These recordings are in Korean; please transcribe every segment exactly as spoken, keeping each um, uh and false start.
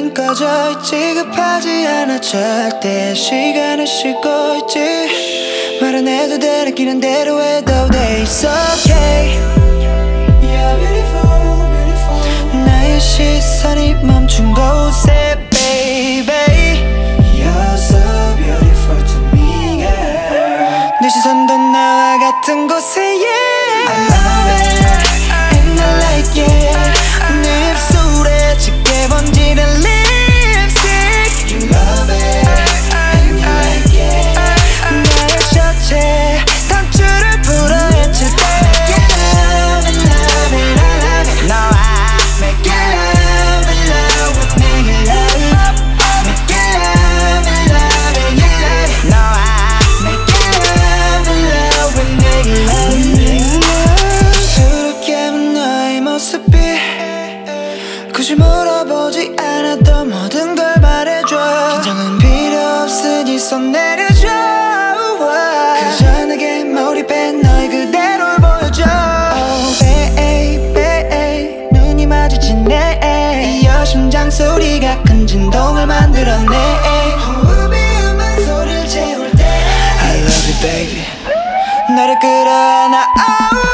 눈 꺼져 있지 급하지 않아 절대 시간을 쉬고 있지 말 안 해도 돼 느끼는 대로 해도 돼 It's okay You're beautiful, beautiful 나의 시선이 멈춘 곳에 baby You're so beautiful to me girl 네 시선도 나와 같은 곳에 yeah I love it and I like it 네 입술에 짙게 번지는 lipstick You love it and you like it 나의 셔츠에 단추를 풀어 헤칠 때 Make it love and love it I love it No I make it love and love with make it love Make it love and love it you love it No I make it love and love with make it love 수줍게 본 너의 모습이 굳이 물어보지 않아도 모든 걸 말해줘 긴장은 필요 없으니 손 내려줘 그저 내게 몰입해 너의 그대로를 보여줘 Oh baby 눈이 마주치네 이어 심장 소리가 큰 진동을 만들어내 호흡이 음한 소리를 채울 때 I love you baby 너를 끌어안아 oh.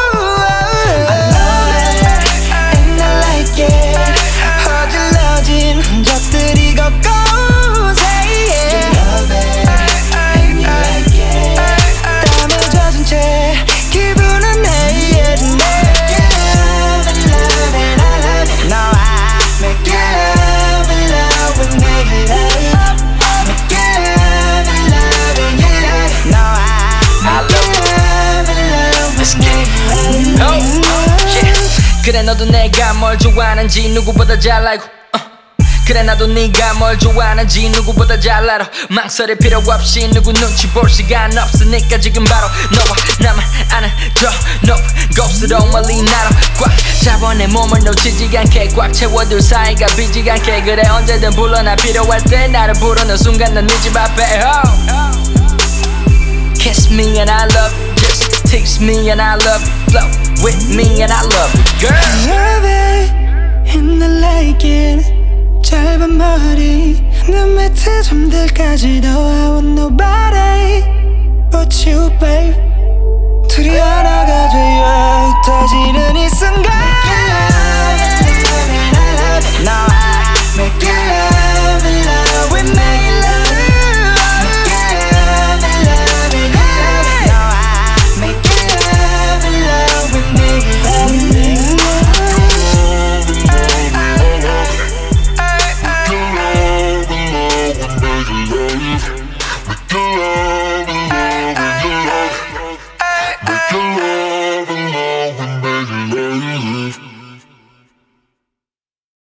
흔적들이 곳곳에 yeah. You love it and you like it 땀에 젖은 채 기분은 해이해진 Make it love and love and I love it No I make it love and love with make it love Make it love and love and you love it No I make it love and love with make it love oh, yeah. 그래 너도 내가 뭘 좋아하는지 누구보다 잘 알고 그래 나도 네가 뭘 좋아하는지 누구보다 잘 알아 망설일 필요 없이 누구 눈치 볼 시간 없으니까 지금 바로 너와 나만 아는 저 높은 곳으로 멀리 날아 꽉 잡아 내 몸을 놓치지 않게 꽉 채워둘 사이가 비지 않게 그래 언제든 불러 나 필요할 때 나를 부르는 순간 난 네 집 앞에 oh. Kiss me and I love you Just tease me and I love you Flow with me and I love you girl I love it and I like it 짧은 머리 눈 밑에 잠들까지도 I want nobody but you babe 둘이 하나가 되어 흩어지는 이 순간